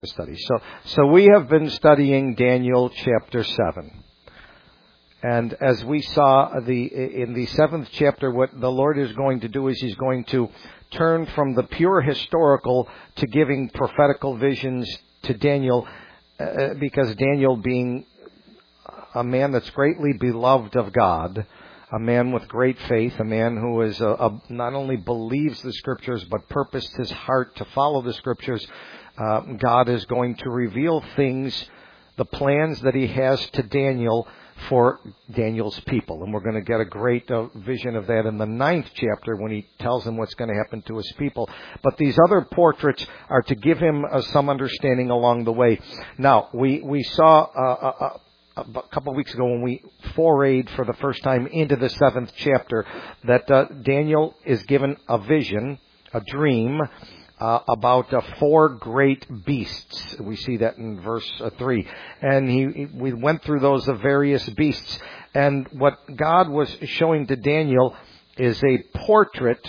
study. So we have been studying Daniel chapter 7. And as we saw in the 7th chapter, what the Lord is going to do is He's going to turn from the pure historical to giving prophetical visions to Daniel, because Daniel, being a man that's greatly beloved of God, a man with great faith, a man who is not only believes the Scriptures but purposed his heart to follow the Scriptures, God is going to reveal things, the plans that He has to Daniel for Daniel's people. And we're going to get a great vision of that in the 9th chapter when He tells him what's going to happen to His people. But these other portraits are to give him some understanding along the way. Now, we saw a couple of weeks ago when we forayed for the first time into the 7th chapter that Daniel is given a vision, a dream, about 4 great beasts. We see that in verse 3. And we went through those various beasts. And what God was showing to Daniel is a portrait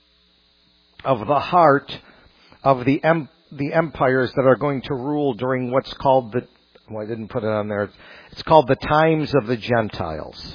of the heart of the empires that are going to rule during what's called I didn't put it on there. It's called the times of the Gentiles.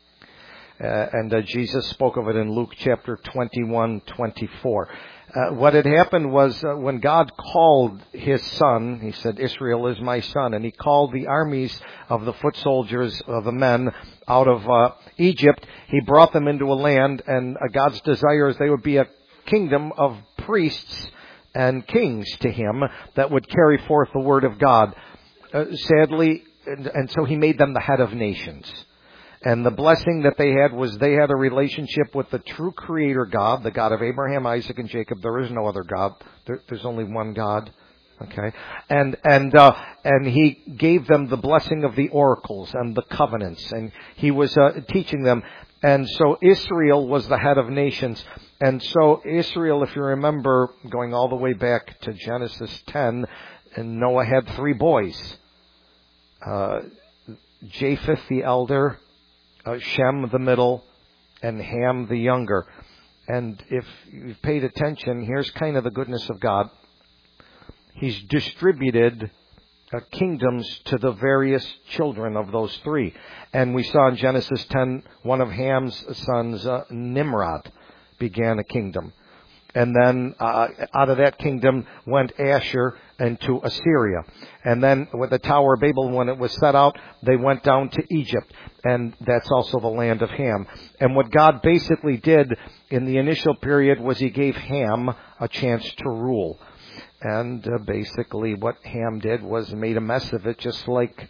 And Jesus spoke of it in Luke chapter 21:24. What had happened was when God called His Son, He said, "Israel is my son," and He called the armies of the foot soldiers, of the men, out of Egypt. He brought them into a land, and God's desire is they would be a kingdom of priests and kings to Him that would carry forth the word of God. Sadly, and so He made them the head of nations. And the blessing that they had was they had a relationship with the true Creator God, the God of Abraham, Isaac, and Jacob. There is no other God. There's only one God. Okay, and He gave them the blessing of the oracles and the covenants, and He was teaching them. And so Israel was the head of nations. And so Israel, if you remember, going all the way back to Genesis 10, and Noah had 3 boys. Japheth the elder, Shem the middle, and Ham the younger. And if you've paid attention, here's kind of the goodness of God. He's distributed kingdoms to the various children of those 3. And we saw in Genesis 10, one of Ham's sons, Nimrod, began a kingdom. And then out of that kingdom went Asher into Assyria. And then with the Tower of Babel, when it was set out, they went down to Egypt. And that's also the land of Ham. And what God basically did in the initial period was He gave Ham a chance to rule. And basically what Ham did was made a mess of it, just like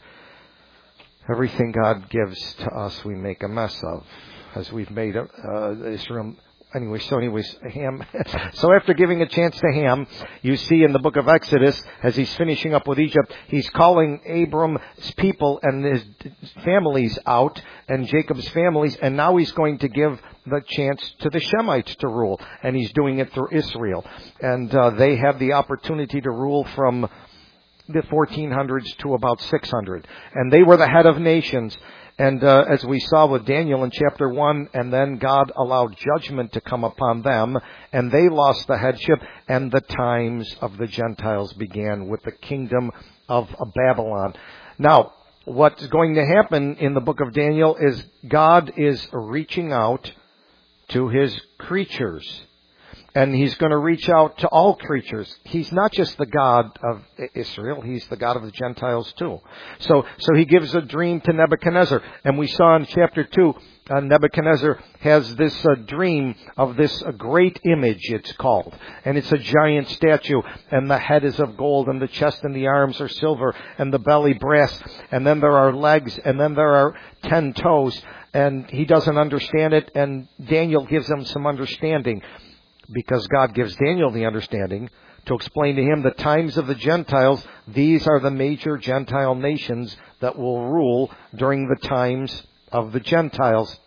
everything God gives to us we make a mess of, as we've made Israel. Anyways, Ham. So after giving a chance to Ham, you see in the book of Exodus, as he's finishing up with Egypt, he's calling Abram's people and his families out, and Jacob's families, and now he's going to give the chance to the Shemites to rule, and he's doing it through Israel. And they have the opportunity to rule from the 1400s to about 600. And they were the head of nations. And as we saw with Daniel in chapter 1, and then God allowed judgment to come upon them, and they lost the headship, and the times of the Gentiles began with the kingdom of Babylon. Now, what's going to happen in the book of Daniel is God is reaching out to His creatures. And He's going to reach out to all creatures. He's not just the God of Israel. He's the God of the Gentiles too. So He gives a dream to Nebuchadnezzar. And we saw in chapter 2, Nebuchadnezzar has this dream of this great image, it's called. And it's a giant statue. And the head is of gold, and the chest and the arms are silver, and the belly brass. And then there are legs, and then there are 10 toes. And he doesn't understand it. And Daniel gives him some understanding, because God gives Daniel the understanding to explain to him the times of the Gentiles. These are the major Gentile nations that will rule during the times of the Gentiles.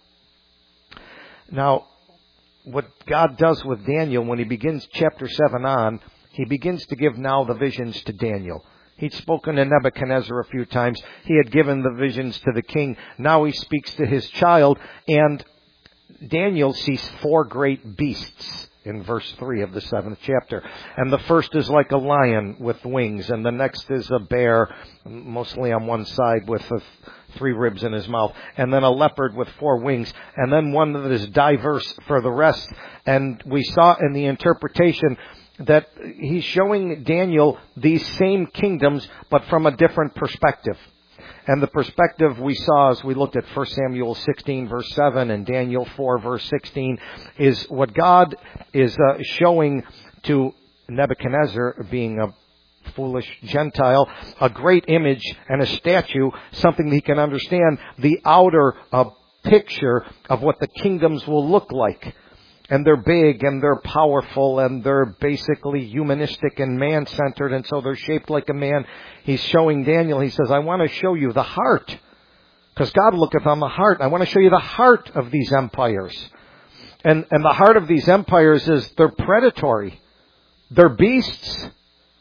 Now, what God does with Daniel, when He begins chapter 7 on, He begins to give now the visions to Daniel. He'd spoken to Nebuchadnezzar a few times. He had given the visions to the king. Now He speaks to his child, and Daniel sees 4 great beasts. in verse 3 of the 7th chapter. And the first is like a lion with wings, and the next is a bear, mostly on one side with 3 ribs in his mouth, and then a leopard with 4 wings, and then one that is diverse for the rest. And we saw in the interpretation that he's showing Daniel these same kingdoms, but from a different perspective. And the perspective we saw as we looked at 1 Samuel 16 verse 7 and Daniel 4 verse 16 is what God is showing to Nebuchadnezzar, being a foolish Gentile, a great image and a statue, something that he can understand, the outer picture of what the kingdoms will look like. And they're big and they're powerful and they're basically humanistic and man-centered, and so they're shaped like a man. He's showing Daniel, he says, I want to show you the heart, because God looketh on the heart. I want to show you the heart of these empires. And the heart of these empires is they're predatory. They're beasts.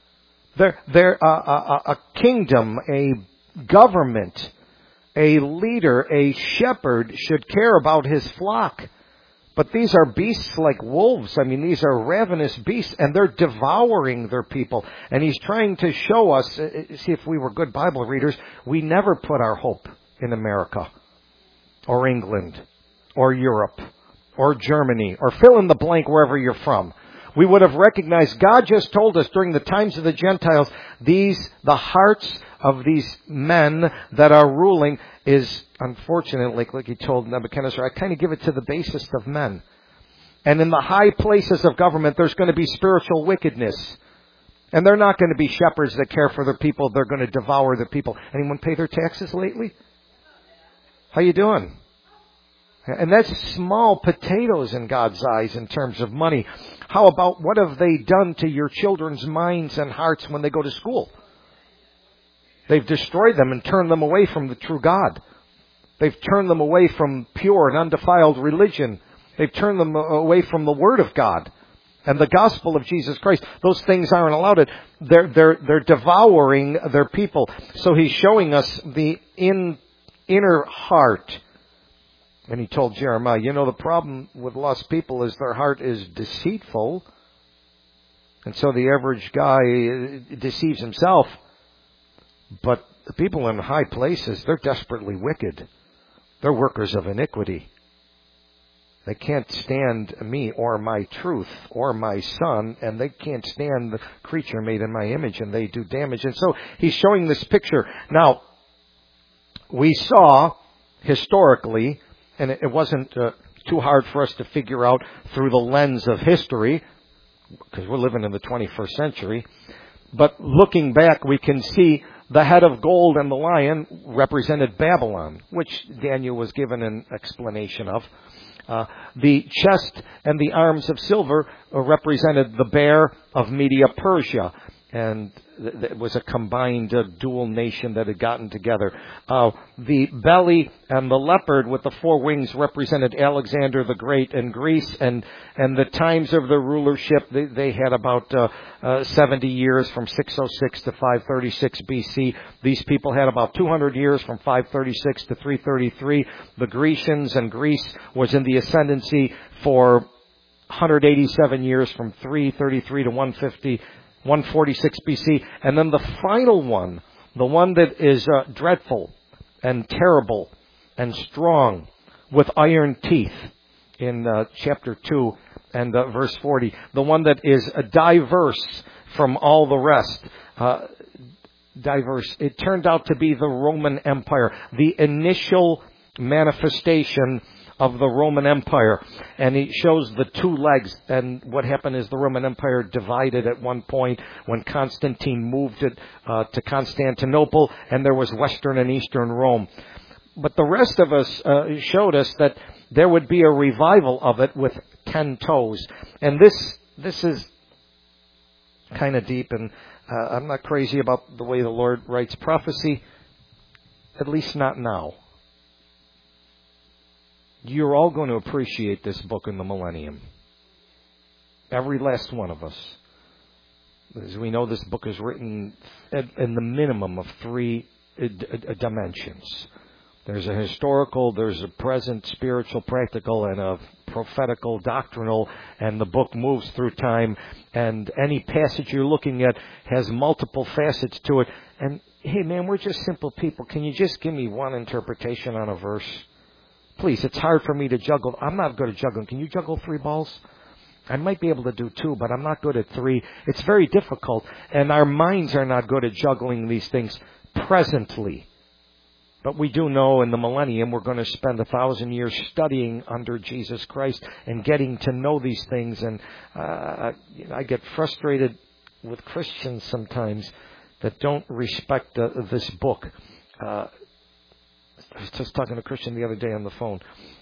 They're a kingdom, a government, a leader, a shepherd should care about his flock. But these are beasts like wolves. I mean, these are ravenous beasts, and they're devouring their people. And he's trying to show us, see, if we were good Bible readers, we never put our hope in America, or England, or Europe, or Germany, or fill in the blank wherever you're from. We would have recognized, God just told us during the times of the Gentiles, the hearts of these men that are ruling is, unfortunately, like he told Nebuchadnezzar, I kind of give it to the basest of men. And in the high places of government, there's going to be spiritual wickedness. And they're not going to be shepherds that care for their people. They're going to devour their people. Anyone pay their taxes lately? How you doing? And that's small potatoes in God's eyes in terms of money. How about what have they done to your children's minds and hearts when they go to school? They've destroyed them and turned them away from the true God. They've turned them away from pure and undefiled religion. They've turned them away from the Word of God and the gospel of Jesus Christ. Those things aren't allowed. They're devouring their people. So he's showing us the inner heart. And he told Jeremiah, the problem with lost people is their heart is deceitful. And so the average guy deceives himself. But the people in high places, they're desperately wicked. They're workers of iniquity. They can't stand me or my truth or my son, and they can't stand the creature made in my image, and they do damage. And so he's showing this picture. Now, we saw historically, and it wasn't too hard for us to figure out through the lens of history, because we're living in the 21st century, but looking back, we can see the head of gold and the lion represented Babylon, which Daniel was given an explanation of. The chest and the arms of silver represented the bear of Media Persia. And it was a combined dual nation that had gotten together. The belly and the leopard with the 4 wings represented Alexander the Great in Greece. And the times of their rulership, they had about 70 years from 606 to 536 BC. These people had about 200 years from 536 to 333. The Grecians, and Greece was in the ascendancy for 187 years from 333 to 146 BC. And then the final one, the one that is dreadful and terrible and strong with iron teeth in chapter 2 and verse 40. The one that is diverse from all the rest. Diverse. It turned out to be the Roman Empire. The initial manifestation of the Roman Empire. And he shows the 2 legs. And what happened is the Roman Empire divided at one point when Constantine moved it to Constantinople, and there was Western and Eastern Rome. But the rest of us showed us that there would be a revival of it with 10 toes. And this is kind of deep, and I'm not crazy about the way the Lord writes prophecy, at least not now. You're all going to appreciate this book in the millennium. Every last one of us. As we know, this book is written in the minimum of 3 dimensions. There's a historical, there's a present, spiritual, practical, and a prophetical, doctrinal, and the book moves through time, and any passage you're looking at has multiple facets to it. And, hey, man, we're just simple people. Can you just give me one interpretation on a verse? Please, it's hard for me to juggle. I'm not good at juggling. Can you juggle 3 balls? I might be able to do 2, but I'm not good at 3. It's very difficult, and our minds are not good at juggling these things presently. But we do know in the millennium we're going to spend 1,000 years studying under Jesus Christ and getting to know these things. And I get frustrated with Christians sometimes that don't respect this book. I was just talking to a Christian the other day on the phone.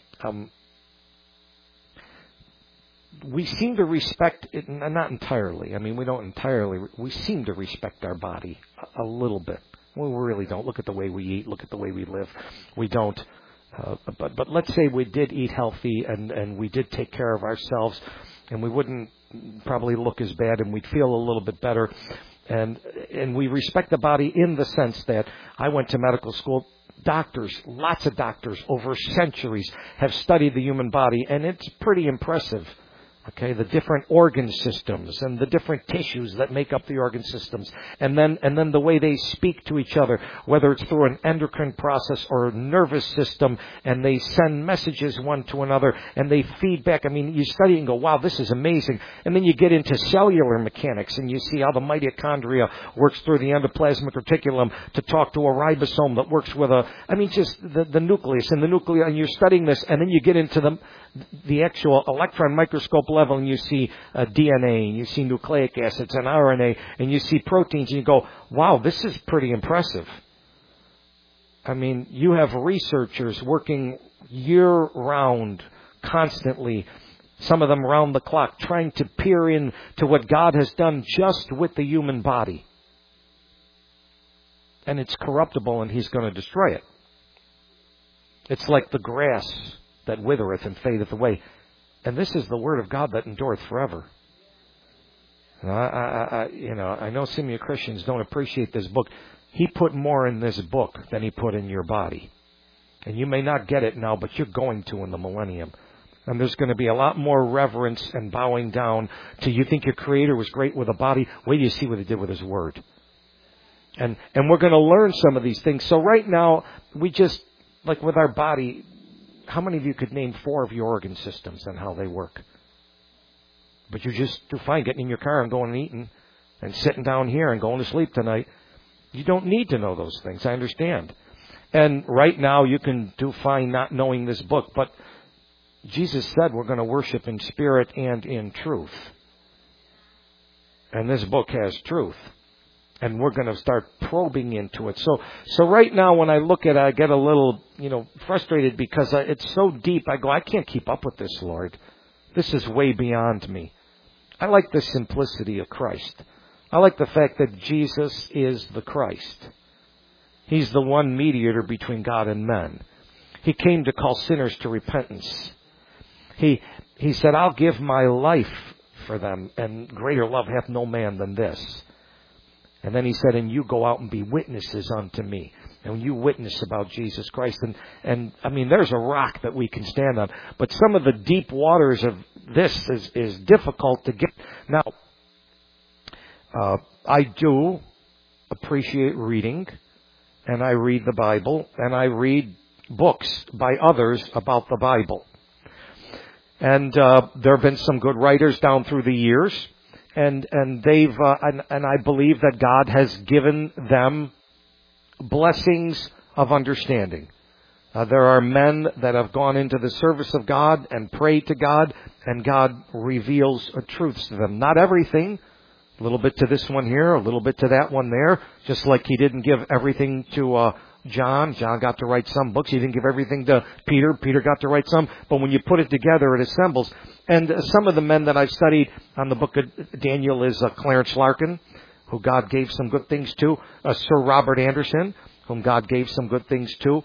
We seem to respect it, not entirely. I mean, we don't entirely. We seem to respect our body a little bit. Well, we really don't. Look at the way we eat. Look at the way we live. We don't. But let's say we did eat healthy and we did take care of ourselves, and we wouldn't probably look as bad, and we'd feel a little bit better. And we respect the body in the sense that I went to medical school. Doctors, lots of doctors over centuries have studied the human body, and it's pretty impressive. Okay, the different organ systems and the different tissues that make up the organ systems. And then the way they speak to each other, whether it's through an endocrine process or a nervous system, and they send messages one to another and they feed back. I mean, you study and go, wow, this is amazing. And then you get into cellular mechanics and you see how the mitochondria works through the endoplasmic reticulum to talk to a ribosome that works with just the nucleus and the nuclei, and you're studying this, and then you get into the actual electron microscope level, and you see DNA, and you see nucleic acids and RNA, and you see proteins, and you go, wow, this is pretty impressive. I mean, you have researchers working year-round, constantly, some of them round the clock, trying to peer into what God has done just with the human body. And it's corruptible, and He's going to destroy it. It's like the grass that withereth and fadeth away. And this is the word of God that endureth forever. And I know some of you Christians don't appreciate this book. He put more in this book than He put in your body. And you may not get it now, but you're going to in the millennium. And there's going to be a lot more reverence and bowing down to, you think your Creator was great with a body? Wait till you see what He did with His Word. And we're going to learn some of these things. So right now, we just, like with our body, how many of you could name 4 of your organ systems and how they work? But you just do fine getting in your car and going and eating and sitting down here and going to sleep tonight. You don't need to know those things. I understand. And right now you can do fine not knowing this book. But Jesus said we're going to worship in spirit and in truth. And this book has truth. And we're going to start probing into it. So right now when I look at it, I get a little, frustrated because it's so deep. I go, I can't keep up with this, Lord. This is way beyond me. I like the simplicity of Christ. I like the fact that Jesus is the Christ. He's the one mediator between God and men. He came to call sinners to repentance. He said, I'll give my life for them, and greater love hath no man than this. And then He said, and you go out and be witnesses unto me. And when you witness about Jesus Christ, and I mean, there's a rock that we can stand on. But some of the deep waters of this is difficult to get. Now, I do appreciate reading, and I read the Bible, and I read books by others about the Bible. And there have been some good writers down through the years. And they've and I believe that God has given them blessings of understanding. There are men that have gone into the service of God and prayed to God, and God reveals truths to them. Not everything. A little bit to this one here, a little bit to that one there. Just like He didn't give everything to John. John got to write some books. He didn't give everything to Peter. Peter got to write some. But when you put it together, it assembles. And some of the men that I've studied on the book of Daniel is Clarence Larkin, who God gave some good things to. Sir Robert Anderson, whom God gave some good things to.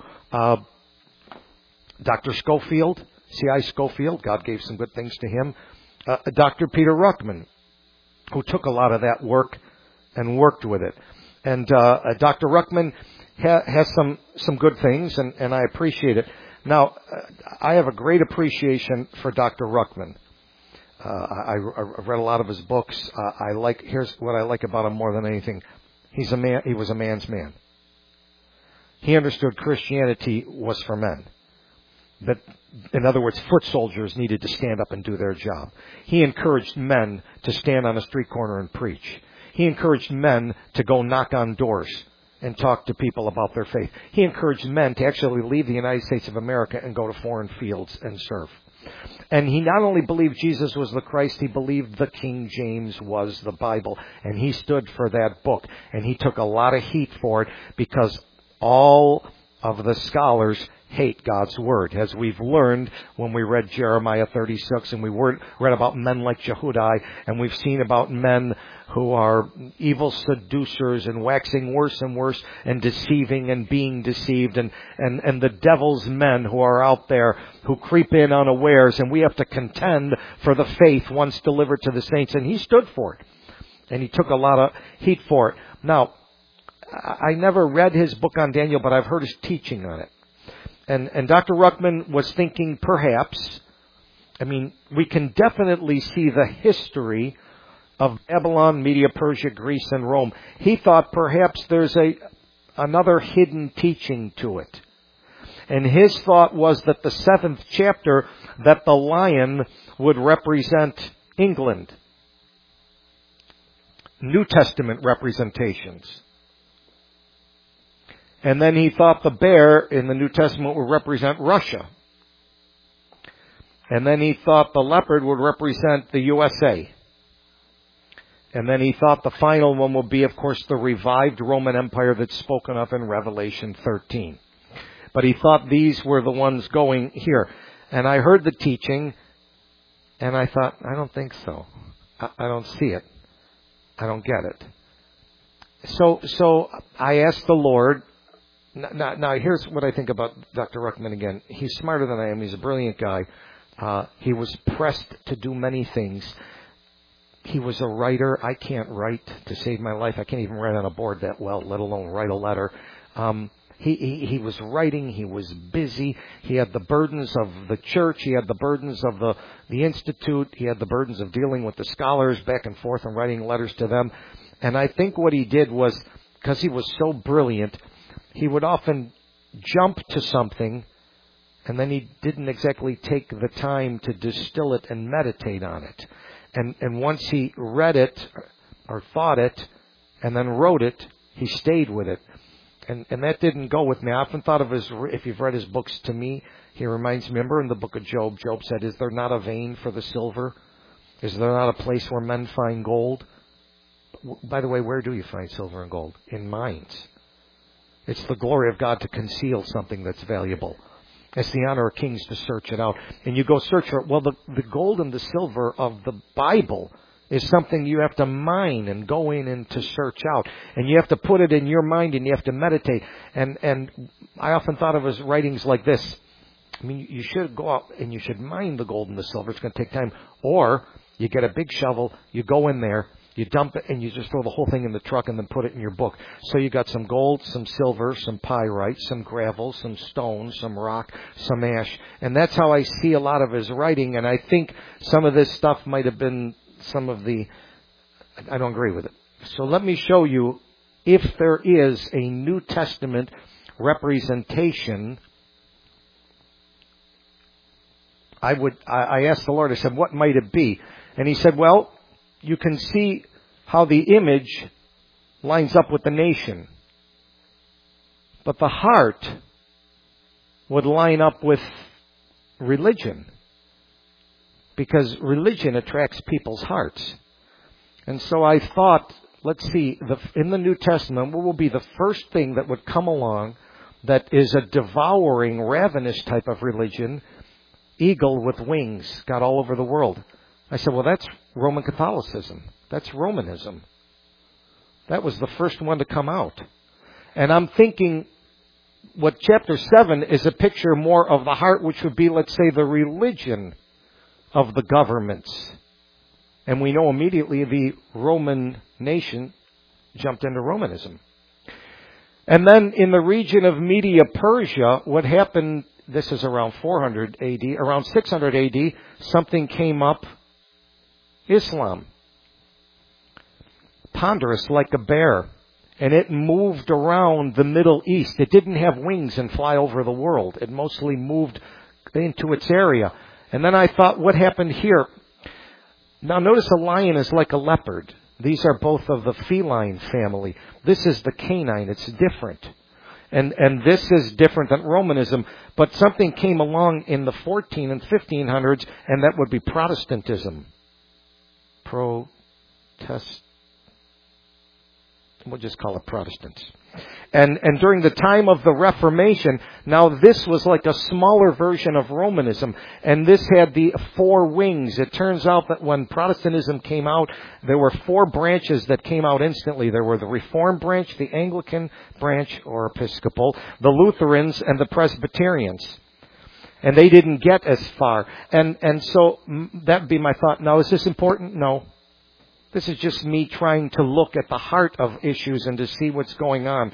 Dr. Schofield, C.I. Schofield, God gave some good things to him. Dr. Peter Ruckman, who took a lot of that work and worked with it. And Dr. Ruckman, has some good things, and I appreciate it. Now, I have a great appreciation for Dr. Ruckman. I read a lot of his books. Here's what I like about him more than anything. He's a man. He was a man's man. He understood Christianity was for men. But, in other words, foot soldiers needed to stand up and do their job. He encouraged men to stand on a street corner and preach. He encouraged men to go knock on doors and talk to people about their faith. He encouraged men to actually leave the United States of America and go to foreign fields and serve. And he not only believed Jesus was the Christ, he believed the King James was the Bible. And he stood for that book. And he took a lot of heat for it because all of the scholars hate God's Word, as we've learned when we read Jeremiah 36 and we read about men like Jehudai, and we've seen about men who are evil seducers and waxing worse and worse and deceiving and being deceived, and the devil's men who are out there who creep in unawares, and we have to contend for the faith once delivered to the saints. And he stood for it, and he took a lot of heat for it. Now, I never read his book on Daniel, but I've heard his teaching on it. And Dr. Ruckman was thinking perhaps, we can definitely see the history of Babylon, Media, Persia, Greece, and Rome. He thought perhaps there's another hidden teaching to it. And his thought was that the 7th chapter, that the lion would represent England. New Testament representations. And then he thought the bear in the New Testament would represent Russia. And then he thought the leopard would represent the USA. And then he thought the final one would be, of course, the revived Roman Empire that's spoken of in Revelation 13. But he thought these were the ones going here. And I heard the teaching, and I thought, I don't think so. I don't see it. I don't get it. So I asked the Lord. Now, here's what I think about Dr. Ruckman again. He's smarter than I am. He's a brilliant guy. He was pressed to do many things. He was a writer. I can't write to save my life. I can't even write on a board that well, let alone write a letter. He was writing. He was busy. He had the burdens of the church. He had the burdens of the institute. He had the burdens of dealing with the scholars back and forth and writing letters to them. And I think what he did was, because he was so brilliant, he would often jump to something, and then he didn't exactly take the time to distill it and meditate on it. And once he read it, or thought it, and then wrote it, he stayed with it. And that didn't go with me. I often thought of if you've read his books, to me, he reminds me, remember in the book of Job, Job said, "Is there not a vein for the silver? Is there not a place where men find gold?" By the way, where do you find silver and gold? In mines. It's the glory of God to conceal something that's valuable. It's the honor of kings to search it out. And you go search for it. Well, the gold and the silver of the Bible is something you have to mine and go in and to search out. And you have to put it in your mind and you have to meditate. And I often thought of his writings like this. You should go out and you should mine the gold and the silver. It's going to take time. Or you get a big shovel, you go in there, you dump it, and you just throw the whole thing in the truck and then put it in your book. So you got some gold, some silver, some pyrite, some gravel, some stone, some rock, some ash. And that's how I see a lot of his writing. And I think some of this stuff might have been I don't agree with it. So let me show you if there is a New Testament representation. I asked the Lord, I said, what might it be? And he said, well, you can see how the image lines up with the nation. But the heart would line up with religion. Because religion attracts people's hearts. And so I thought, let's see, in the New Testament, what will be the first thing that would come along that is a devouring, ravenous type of religion? Eagle with wings, got all over the world. I said, well, that's Roman Catholicism. That's Romanism. That was the first one to come out. And I'm thinking what chapter 7 is a picture more of the heart, which would be, let's say, the religion of the governments. And we know immediately the Roman nation jumped into Romanism. And then in the region of Media Persia, what happened, this is around 400 AD, around 600 AD, something came up, Islam. Ponderous like a bear. And it moved around the Middle East. It didn't have wings and fly over the world. It mostly moved into its area. And then I thought, what happened here? Now notice a lion is like a leopard. These are both of the feline family. This is the canine. It's different. And this is different than Romanism. But something came along in the 14 and 1500s, and that would be Protestantism. We'll just call it Protestants. And during the time of the Reformation, now this was like a smaller version of Romanism, and this had the 4 wings. It turns out that when Protestantism came out, there were 4 branches that came out instantly. There were the Reformed branch, the Anglican branch, or Episcopal, the Lutherans, and the Presbyterians. And they didn't get as far. And so that would be my thought. Now, is this important? No. This is just me trying to look at the heart of issues and to see what's going on.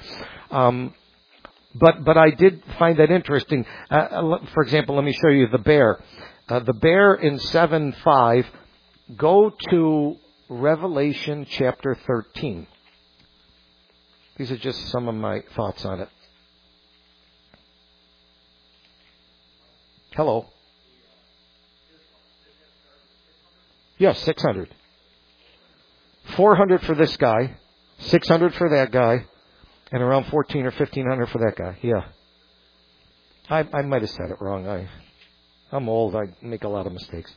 But I did find that interesting. For example, let me show you the bear. The bear in 7:5. Go to Revelation chapter 13. These are just some of my thoughts on it. Hello. Yes, 600. 400 for this guy, 600 for that guy, and around 14 or 1500 for that guy. Yeah. I might have said it wrong. I'm old. I make a lot of mistakes.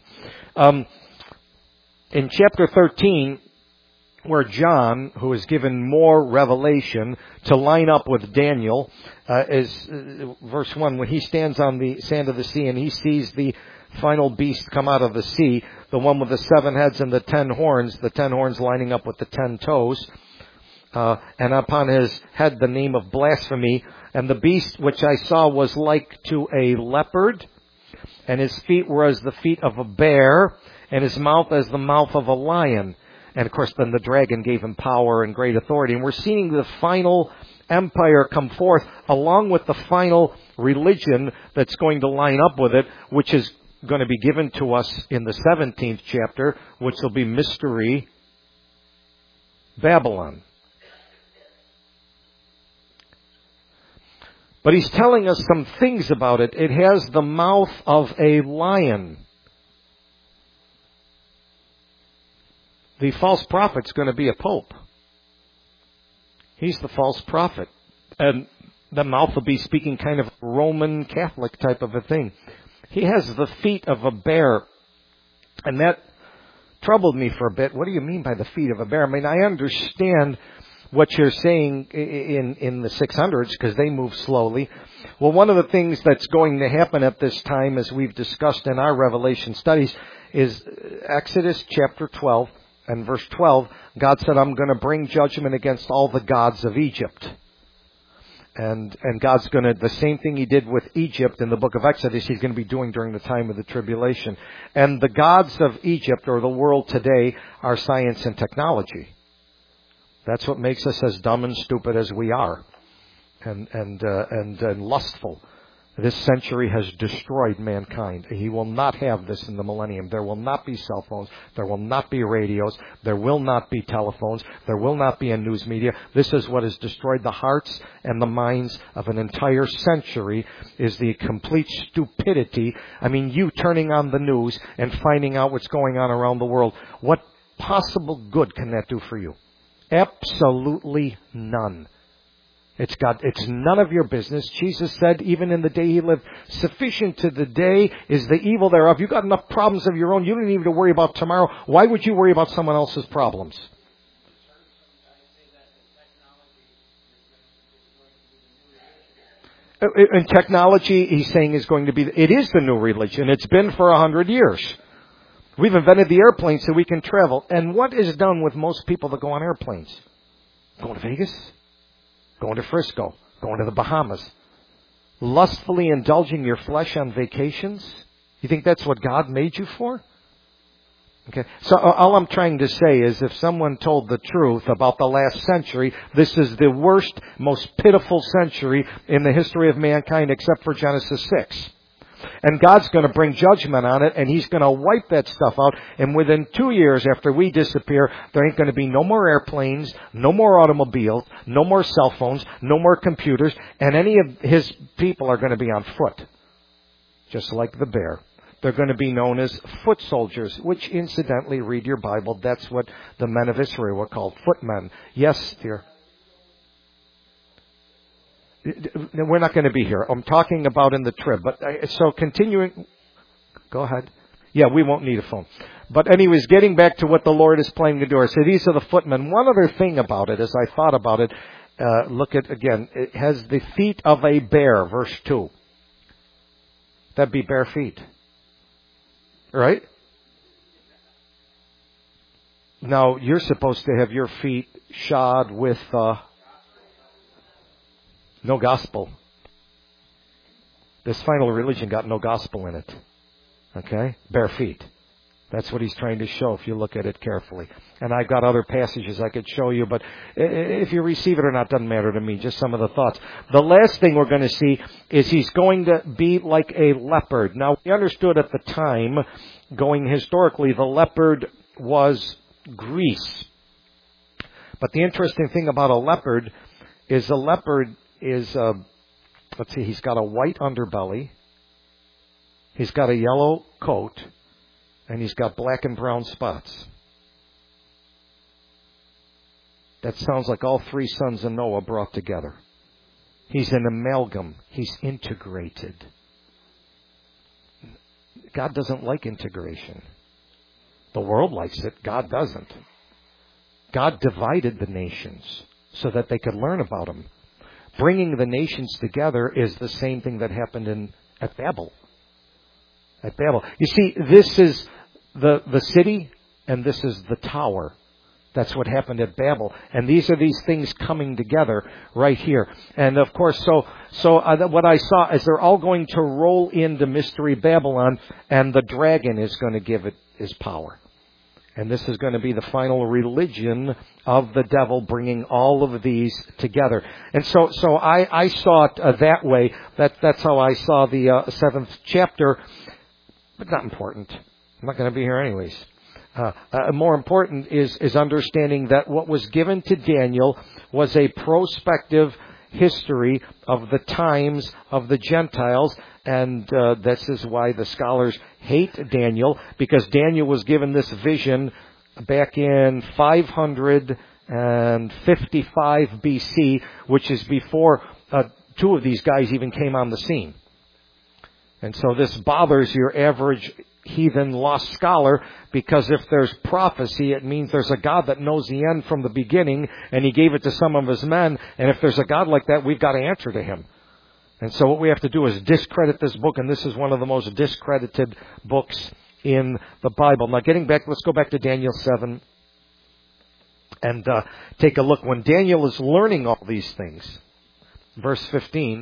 In chapter 13, where John, who is given more revelation to line up with Daniel, is verse 1, when he stands on the sand of the sea and he sees the final beast come out of the sea, the one with the 7 heads and the 10 horns lining up with the 10 toes, and upon his head the name of blasphemy. And the beast which I saw was like to a leopard, and his feet were as the feet of a bear, and his mouth as the mouth of a lion. And of course then the dragon gave him power and great authority. And we're seeing the final empire come forth along with the final religion that's going to line up with it, which is going to be given to us in the 17th chapter, which will be Mystery Babylon. But he's telling us some things about it. It has the mouth of a lion. The false prophet's going to be a pope. He's the false prophet. And the mouth will be speaking kind of Roman Catholic type of a thing. He has the feet of a bear. And that troubled me for a bit. What do you mean by the feet of a bear? I mean, I understand what you're saying in the 600s because they move slowly. Well, one of the things that's going to happen at this time, as we've discussed in our Revelation studies, is Exodus chapter 12 and verse 12. God said, I'm going to bring judgment against all the gods of Egypt. And God's going to, the same thing he did with Egypt in the book of Exodus, he's going to be doing during the time of the tribulation. And the gods of Egypt, or the world today, are science and technology. That's what makes us as dumb and stupid as we are. And lustful. This century has destroyed mankind. He will not have this in the millennium. There will not be cell phones. There will not be radios. There will not be telephones. There will not be a news media. This is what has destroyed the hearts and the minds of an entire century, is the complete stupidity. I mean, you turning on the news and finding out what's going on around the world. What possible good can that do for you? Absolutely none. It's none of your business. Jesus said, even in the day he lived, sufficient to the day is the evil thereof. You've got enough problems of your own. You don't need to worry about tomorrow. Why would you worry about someone else's problems? And technology, he's saying, is going to be, it is the new religion. It's been for 100 years. We've invented the airplane so we can travel. And what is done with most people that go on airplanes? Going to Vegas? Going to Frisco, going to the Bahamas, lustfully indulging your flesh on vacations? You think that's what God made you for? Okay, so all I'm trying to say is if someone told the truth about the last century, this is the worst, most pitiful century in the history of mankind except for Genesis 6. And God's going to bring judgment on it, and He's going to wipe that stuff out. And within 2 years after we disappear, there ain't going to be no more airplanes, no more automobiles, no more cell phones, no more computers, and any of His people are going to be on foot. Just like the bear. They're going to be known as foot soldiers, which incidentally, read your Bible, that's what the men of Israel were called, footmen. Yes, dear. We're not going to be here. I'm talking about in the trib. But so continuing, go ahead. Yeah, we won't need a phone. But anyways, getting back to what the Lord is planning to do. I say these are the footmen. One other thing about it, as I thought about it, look at again. It has the feet of a bear, verse 2. That'd be bare feet. Right? Now, you're supposed to have your feet shod with no gospel. This final religion got no gospel in it. Okay? Bare feet. That's what he's trying to show if you look at it carefully. And I've got other passages I could show you, but if you receive it or not doesn't matter to me, just some of the thoughts. The last thing we're going to see is he's going to be like a leopard. Now, we understood at the time, going historically, the leopard was Greece. But the interesting thing about a leopard is he's got a white underbelly, he's got a yellow coat, and he's got black and brown spots. That sounds like all three sons of Noah brought together. He's an amalgam. He's integrated. God doesn't like integration. The world likes it. God doesn't. God divided the nations so that they could learn about Him. Bringing the nations together is the same thing that happened at Babel. At Babel. You see, this is the city, and this is the tower. That's what happened at Babel. And these are these things coming together right here. And of course, so what I saw is they're all going to roll into Mystery Babylon, and the dragon is going to give it his power. And this is going to be the final religion of the devil, bringing all of these together. And so I saw it that way. That's how I saw the 7th chapter. But not important. I'm not going to be here anyways. More important is understanding that what was given to Daniel was a prospective history of the times of the Gentiles. And this is why the scholars hate Daniel, because Daniel was given this vision back in 555 BC, which is before two of these guys even came on the scene. And so this bothers your average heathen lost scholar, because if there's prophecy, it means there's a God that knows the end from the beginning, and He gave it to some of His men. And if there's a God like that, we've got to answer to Him. And so what we have to do is discredit this book, and this is one of the most discredited books in the Bible. Now, let's go back to Daniel 7 and take a look. When Daniel is learning all these things, verse 15,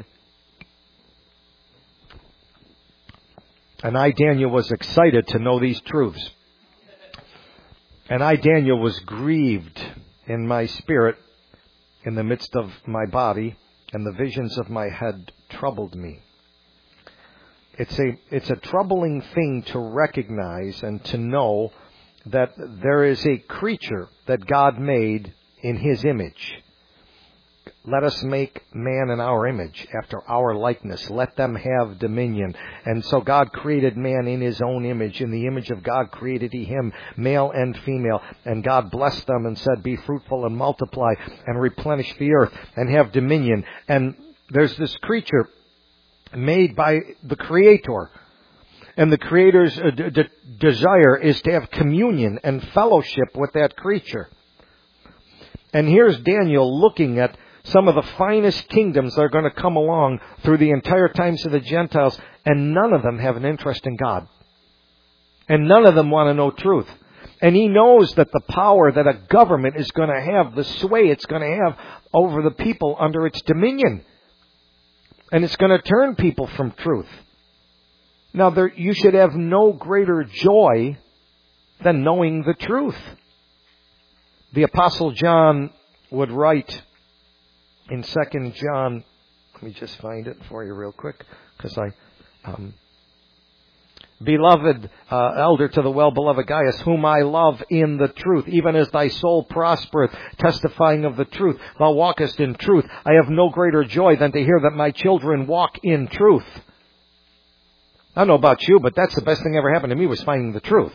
and I, Daniel, was excited to know these truths. And I, Daniel, was grieved in my spirit in the midst of my body, and the visions of my head troubled me. It's a troubling thing to recognize and to know that there is a creature that God made in His image. Let us make man in our image, after our likeness. Let them have dominion. And so God created man in His own image. In the image of God created He him, male and female. And God blessed them and said, be fruitful and multiply and replenish the earth and have dominion. And there's this creature made by the Creator. And the Creator's desire is to have communion and fellowship with that creature. And here's Daniel looking at some of the finest kingdoms that are going to come along through the entire times of the Gentiles, and none of them have an interest in God. And none of them want to know truth. And he knows that the power that a government is going to have, the sway it's going to have over the people under its dominion. And it's going to turn people from truth. Now, you should have no greater joy than knowing the truth. The Apostle John would write in 2 John, let me just find it for you real quick, because Beloved, elder to the well-beloved Gaius, whom I love in the truth, even as thy soul prospereth, testifying of the truth. Thou walkest in truth. I have no greater joy than to hear that my children walk in truth. I don't know about you, but that's the best thing ever happened to me, was finding the truth.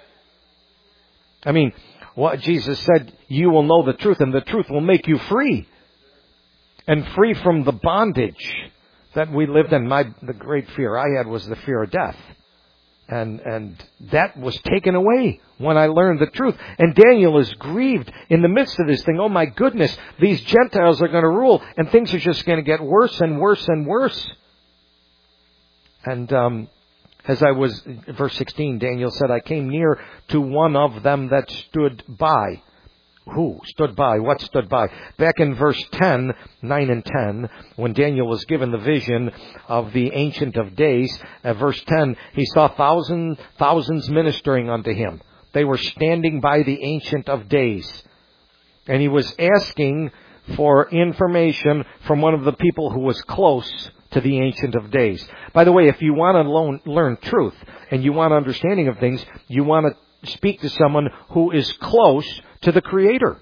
I mean, what Jesus said, you will know the truth, and the truth will make you free. And free from the bondage that we lived in. The great fear I had was the fear of death. And that was taken away when I learned the truth. And Daniel is grieved in the midst of this thing. Oh my goodness, these Gentiles are going to rule, and things are just going to get worse and worse and worse. And as I was, verse 16, Daniel said, I came near to one of them that stood by. Who stood by? What stood by? Back in verse 10, 9 and 10, when Daniel was given the vision of the Ancient of Days, at verse 10, he saw thousands ministering unto him. They were standing by the Ancient of Days. And he was asking for information from one of the people who was close to the Ancient of Days. By the way, if you want to learn truth and you want understanding of things, you want to speak to someone who is close to the Creator.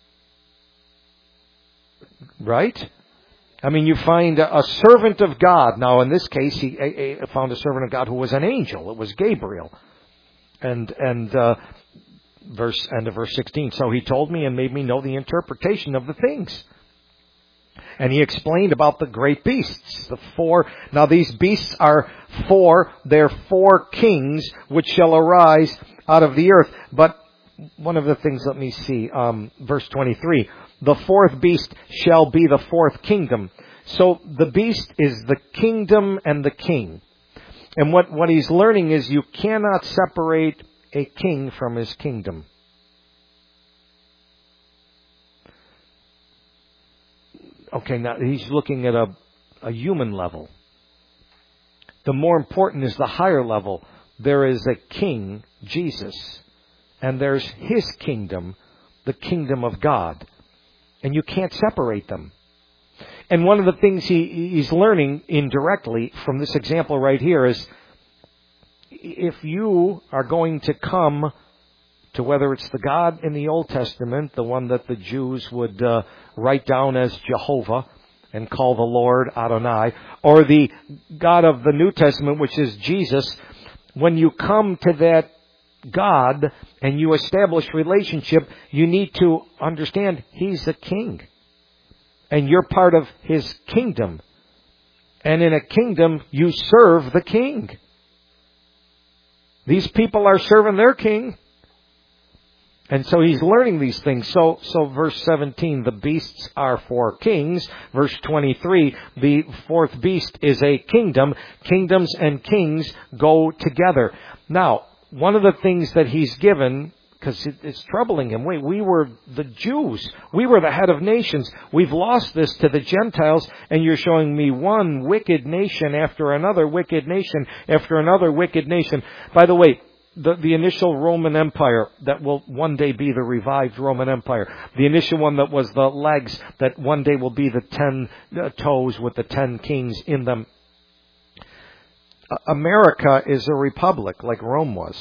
Right? I mean, you find a servant of God. Now, in this case, he found a servant of God who was an angel. It was Gabriel. And verse 16. So he told me and made me know the interpretation of the things. And he explained about the great beasts, the four. Now these beasts are four. They're four kings which shall arise out of the earth. But one of the things, let me see, verse 23. The fourth beast shall be the fourth kingdom. So the beast is the kingdom and the king. And what he's learning is you cannot separate a king from his kingdom. Okay, now he's looking at a human level. The more important is the higher level. There is a king, Jesus, and there's his kingdom, the kingdom of God. And you can't separate them. And one of the things he's learning indirectly from this example right here is, if you are going to come to, whether it's the God in the Old Testament, the one that the Jews would write down as Jehovah and call the Lord Adonai, or the God of the New Testament, which is Jesus, when you come to that God and you establish relationship, you need to understand He's a king. And you're part of His kingdom. And in a kingdom, you serve the king. These people are serving their king. And so he's learning these things. So verse 17, the beasts are four kings. Verse 23, the fourth beast is a kingdom. Kingdoms and kings go together. Now, one of the things that he's given, because it's troubling him. Wait, we were the Jews. We were the head of nations. We've lost this to the Gentiles, and you're showing me one wicked nation after another wicked nation after another wicked nation. By the way, the initial Roman Empire that will one day be the revived Roman Empire. The initial one that was the legs that one day will be the 10 toes with the 10 kings in them. America is a republic like Rome was.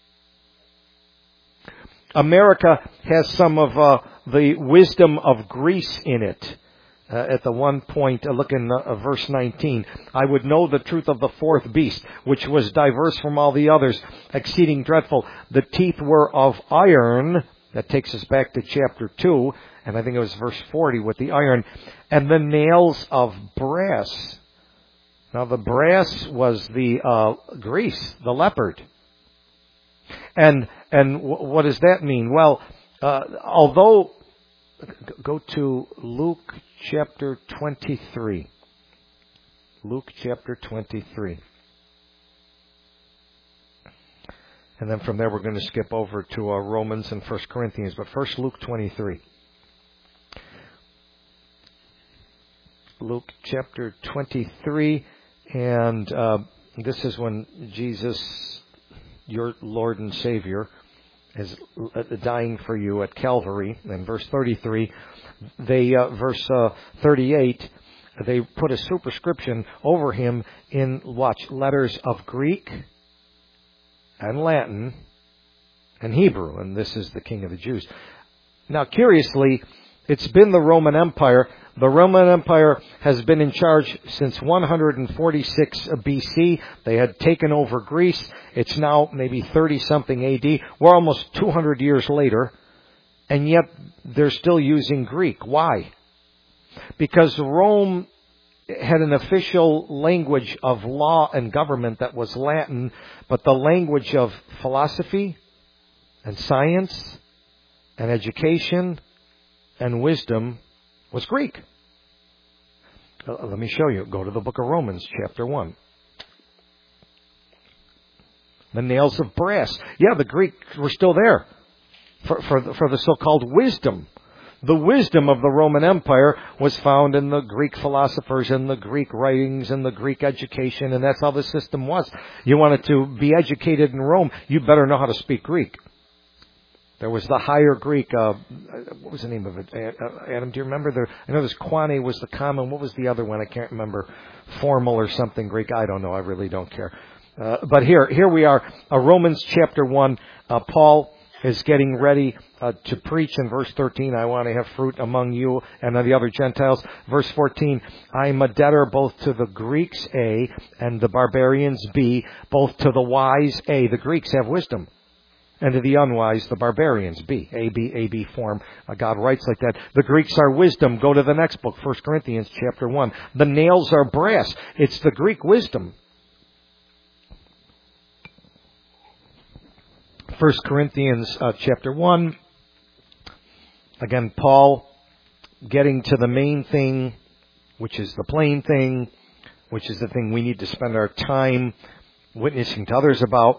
America has some of the wisdom of Greece in it. At the one point, look in verse 19. I would know the truth of the fourth beast, which was diverse from all the others, exceeding dreadful. The teeth were of iron. That takes us back to chapter 2, and I think it was verse 40 with the iron. And the nails of brass. Now the brass was the Greece, the leopard. And what does that mean? Well, although, go to Luke chapter 23. Luke chapter 23. And then from there we're going to skip over to Romans and 1 Corinthians. But first Luke 23. Luke chapter 23. And this is when Jesus, your Lord and Savior, is dying for you at Calvary. In verse 33, verse 38, they put a superscription over him in, watch, letters of Greek and Latin and Hebrew. And this is the King of the Jews. Now, curiously, it's been the Roman Empire. The Roman Empire has been in charge since 146 BC. They had taken over Greece. It's now maybe 30-something AD. We're almost 200 years later, and yet they're still using Greek. Why? Because Rome had an official language of law and government that was Latin, but the language of philosophy and science and education and wisdom was Greek. Let me show you. Go to the book of Romans, chapter 1. The nails of brass. Yeah, the Greek were still there for the so-called wisdom. The wisdom of the Roman Empire was found in the Greek philosophers and the Greek writings and the Greek education, and that's how the system was. You wanted to be educated in Rome, you better know how to speak Greek. There was the higher Greek, what was the name of it? Adam, do you remember? I know this Quane was the common, what was the other one? I can't remember. Formal or something Greek. I don't know. I really don't care. But here we are, Romans chapter 1. Paul is getting ready to preach in verse 13. I want to have fruit among you and the other Gentiles. Verse 14, I am a debtor both to the Greeks, A, and the barbarians, B, both to the wise, A. The Greeks have wisdom. And to the unwise, the barbarians, B. A-B form. God writes like that. The Greeks are wisdom. Go to the next book, 1 Corinthians chapter 1. The nails are brass. It's the Greek wisdom. 1 Corinthians chapter 1. Again, Paul getting to the main thing, which is the plain thing, which is the thing we need to spend our time witnessing to others about.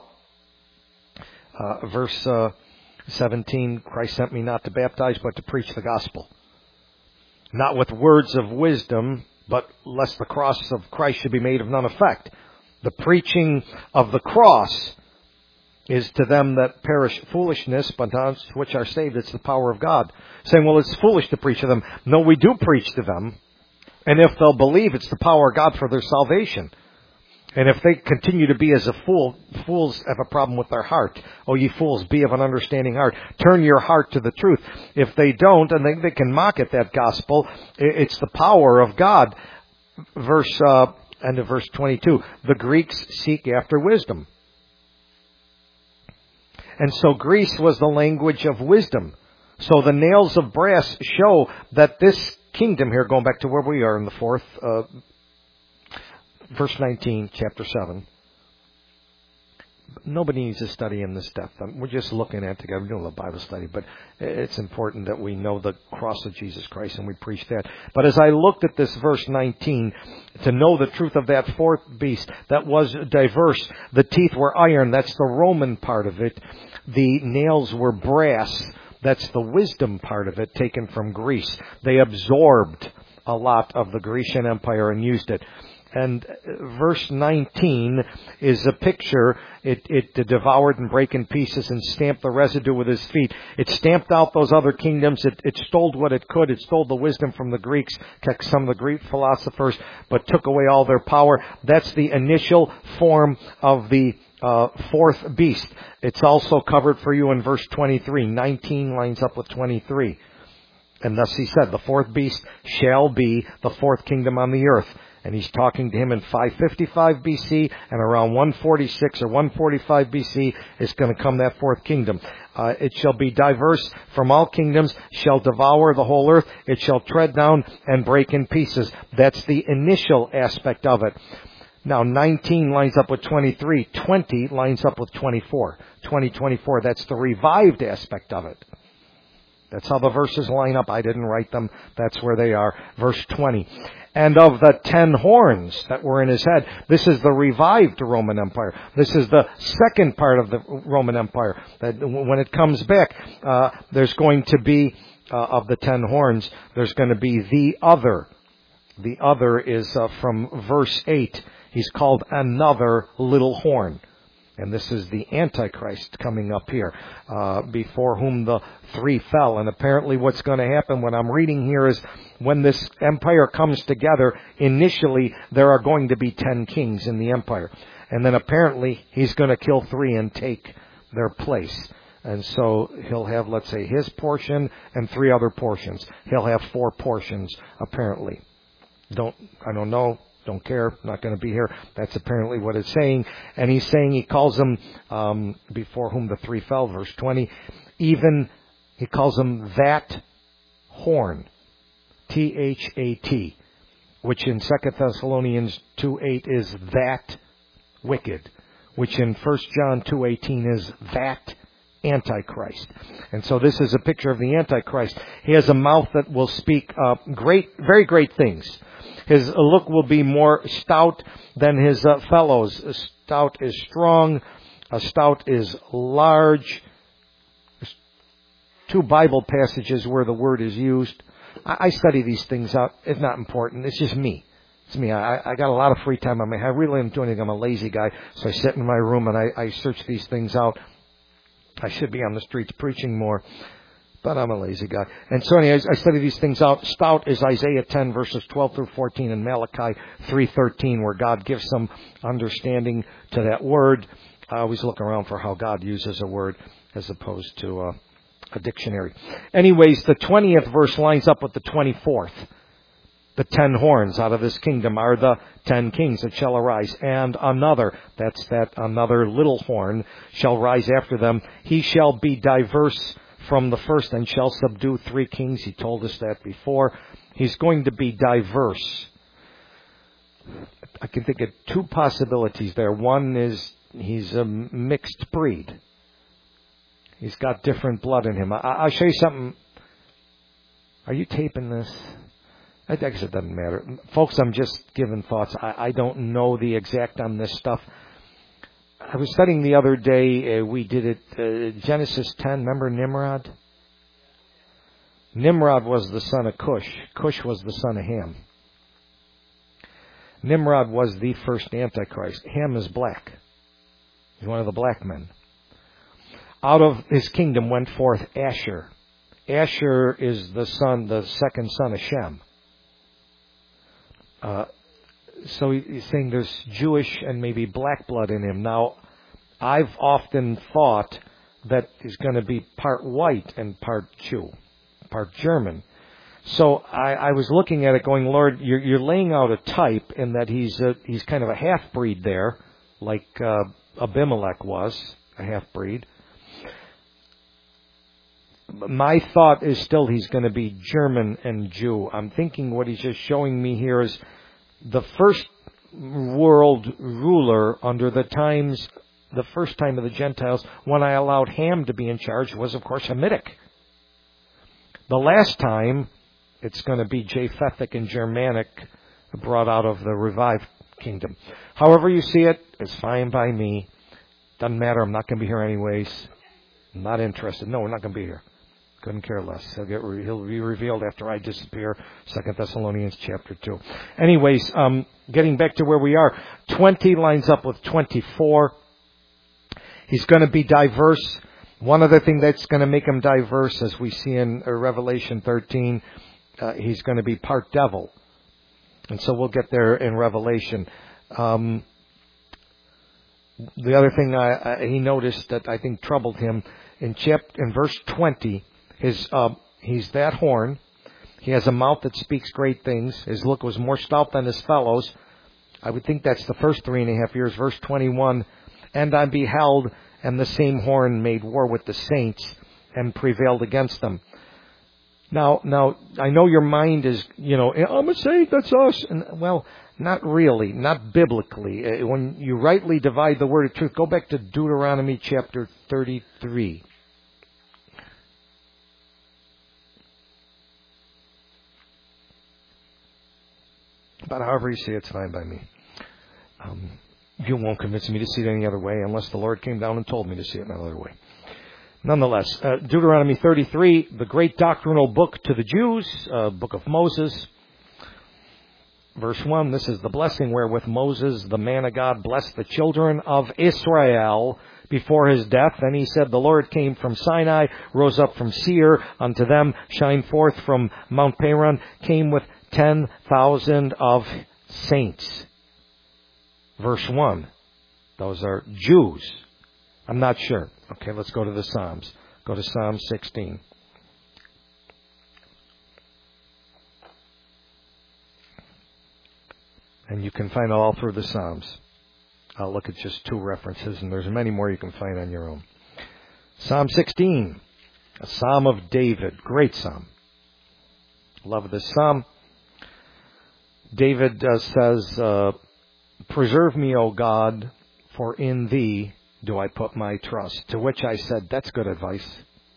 Verse 17, Christ sent me not to baptize, but to preach the gospel. Not with words of wisdom, but lest the cross of Christ should be made of none effect. The preaching of the cross is to them that perish foolishness, but to which are saved, it's the power of God. Saying, well, it's foolish to preach to them. No, we do preach to them. And if they'll believe, it's the power of God for their salvation. And if they continue to be as a fool, fools have a problem with their heart. Oh, ye fools, be of an understanding heart. Turn your heart to the truth. If they don't, and they can mock at that gospel, it's the power of God. End of verse 22. The Greeks seek after wisdom. And so Greece was the language of wisdom. So the nails of brass show that this kingdom here, going back to where we are in the fourth, verse 19, chapter 7. Nobody needs to study in this depth. We're just looking at it together. We're doing a Bible study, but it's important that we know the cross of Jesus Christ and we preach that. But as I looked at this verse 19, to know the truth of that fourth beast that was diverse, the teeth were iron. That's the Roman part of it. The nails were brass. That's the wisdom part of it, taken from Greece. They absorbed a lot of the Grecian Empire and used it. And verse 19 is a picture. It devoured and brake in pieces and stamped the residue with his feet. It stamped out those other kingdoms. It stole what it could. It stole the wisdom from the Greeks, some of the Greek philosophers, but took away all their power. That's the initial form of the fourth beast. It's also covered for you in verse 23. 19 lines up with 23. And thus he said, the fourth beast shall be the fourth kingdom on the earth. And he's talking to him in 555 BC, and around 146 or 145 BC is going to come that fourth kingdom. It shall be diverse from all kingdoms, shall devour the whole earth, it shall tread down and break in pieces. That's the initial aspect of it. Now, 19 lines up with 23. 20 lines up with 24. 24, that's the revived aspect of it. That's how the verses line up. I didn't write them. That's where they are. Verse 20. And of the 10 horns that were in his head, this is the revived Roman Empire. This is the second part of the Roman Empire. That when it comes back, there's going to be, of the 10 horns, there's going to be the other. The other is from verse 8. He's called another little horn. And this is the Antichrist coming up here, before whom the three fell. And apparently what's going to happen, what I'm reading here, is when this empire comes together, initially there are going to be 10 kings in the empire. And then apparently he's going to kill 3 and take their place. And so he'll have, let's say, his portion and 3 other portions. He'll have 4 portions, apparently. I don't know. Don't care, not going to be here. That's apparently what it's saying. And he's saying, he calls them, before whom the 3 fell, verse 20, even, he calls them that horn, T-H-A-T, which in 2 Thessalonians 2:8 is that wicked, which in 1 John 2:18 is that Antichrist. And so this is a picture of the Antichrist. He has a mouth that will speak very great things. His look will be more stout than his fellows. Stout is strong. Stout is large. There's 2 Bible passages where the word is used. I study these things out. It's not important. It's just me. It's me. I got a lot of free time. I really am doing anything. I'm a lazy guy. So I sit in my room and I search these things out. I should be on the streets preaching more, but I'm a lazy guy. And so anyways, I study these things out. Stout is Isaiah 10 verses 12 through 14 and Malachi 3:13, where God gives some understanding to that word. I always look around for how God uses a word as opposed to a dictionary. Anyways, the 20th verse lines up with the 24th. The 10 horns out of this kingdom are the 10 kings that shall arise. And another, that's that another little horn, shall rise after them. He shall be diverse from the first and shall subdue 3 kings. He told us that before. He's going to be diverse. I can think of 2 possibilities there. One is he's a mixed breed. He's got different blood in him. I'll show you something. Are you taping this? I guess it doesn't matter. Folks, I'm just giving thoughts. I don't know the exact on this stuff. I was studying the other day. We did it, Genesis 10. Remember Nimrod? Nimrod was the son of Cush. Cush was the son of Ham. Nimrod was the first Antichrist. Ham is black. He's one of the black men. Out of his kingdom went forth Asher. Asher is the second son of Shem. So he's saying there's Jewish and maybe black blood in him. Now, I've often thought that he's going to be part white and part Jew, part German. So I was looking at it going, Lord, you're laying out a type in that he's kind of a half-breed there, like Abimelech was a half-breed. My thought is still he's going to be German and Jew. I'm thinking what he's just showing me here is the first world ruler under the first time of the Gentiles, when I allowed Ham to be in charge, was, of course, Hamitic. The last time, it's going to be Japhethic and Germanic, brought out of the revived kingdom. However you see it, it's fine by me. Doesn't matter. I'm not going to be here anyways. I'm not interested. No, we're not going to be here. Couldn't care less. He'll be revealed after I disappear. 2 Thessalonians chapter 2. Anyways, getting back to where we are. 20 lines up with 24. He's going to be diverse. One other thing that's going to make him diverse, as we see in Revelation 13, he's going to be part devil. And so we'll get there in Revelation. The other thing he noticed that I think troubled him, in verse 20, he's that horn. He has a mouth that speaks great things. His look was more stout than his fellows. I would think that's the first 3.5 years. Verse 21, and I beheld, and the same horn made war with the saints and prevailed against them. Now, I know your mind is, I'm a saint, that's us. And, well, not really, not biblically. When you rightly divide the word of truth, go back to Deuteronomy chapter 33. But however you see it, it's fine by me. You won't convince me to see it any other way unless the Lord came down and told me to see it another way. Nonetheless, Deuteronomy 33, the great doctrinal book to the Jews, book of Moses. verse 1, this is the blessing wherewith Moses, the man of God, blessed the children of Israel before his death. And he said, the Lord came from Sinai, rose up from Seir unto them, shined forth from Mount Paran, came with 10,000 of saints. Verse 1. Those are Jews. I'm not sure. Okay, let's go to the Psalms. Go to Psalm 16. And you can find it all through the Psalms. I'll look at just 2 references, and there's many more you can find on your own. Psalm 16, a Psalm of David. Great Psalm. Love this Psalm. David says, preserve me, O God, for in thee do I put my trust. To which I said, that's good advice.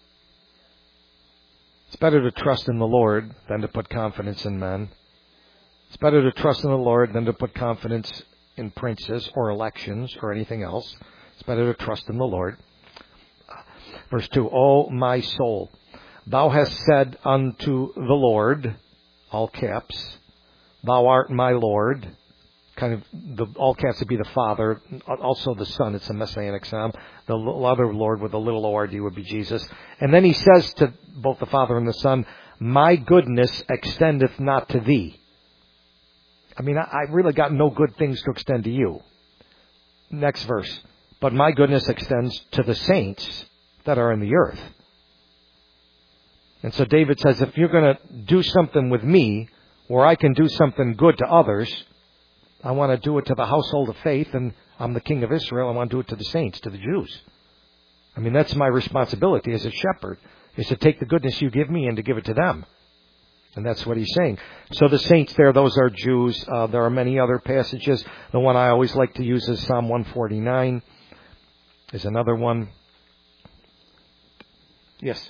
It's better to trust in the Lord than to put confidence in men. It's better to trust in the Lord than to put confidence in princes or elections or anything else. It's better to trust in the Lord. Verse 2, O my soul, thou hast said unto the Lord, all caps, thou art my Lord. Kind of, the all caps would be the Father, also the Son. It's a messianic psalm. The other Lord with a little O-R-D would be Jesus. And then he says to both the Father and the Son, my goodness extendeth not to thee. I mean, I really got no good things to extend to you. Next verse. But my goodness extends to the saints that are in the earth. And so David says, if you're going to do something with me, where I can do something good to others, I want to do it to the household of faith, and I'm the king of Israel. I want to do it to the saints, to the Jews. I mean, that's my responsibility as a shepherd, is to take the goodness you give me and to give it to them. And that's what he's saying. So the saints there, those are Jews. There are many other passages. The one I always like to use is Psalm 149. Is another one. Yes.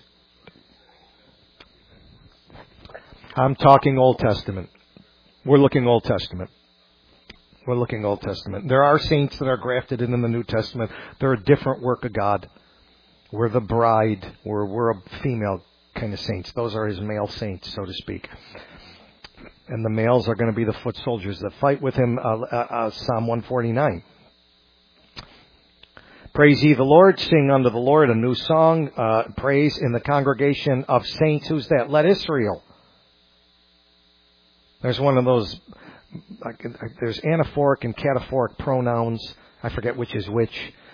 I'm talking Old Testament. We're looking Old Testament. We're looking Old Testament. There are saints that are grafted in the New Testament. They're a different work of God. We're the bride. We're a female kind of saints. Those are his male saints, so to speak. And the males are going to be the foot soldiers that fight with him. Psalm 149. Praise ye the Lord. Sing unto the Lord a new song. Praise in the congregation of saints. Who's that? Let Israel. There's one of those. There's anaphoric and cataphoric pronouns. I forget which is which.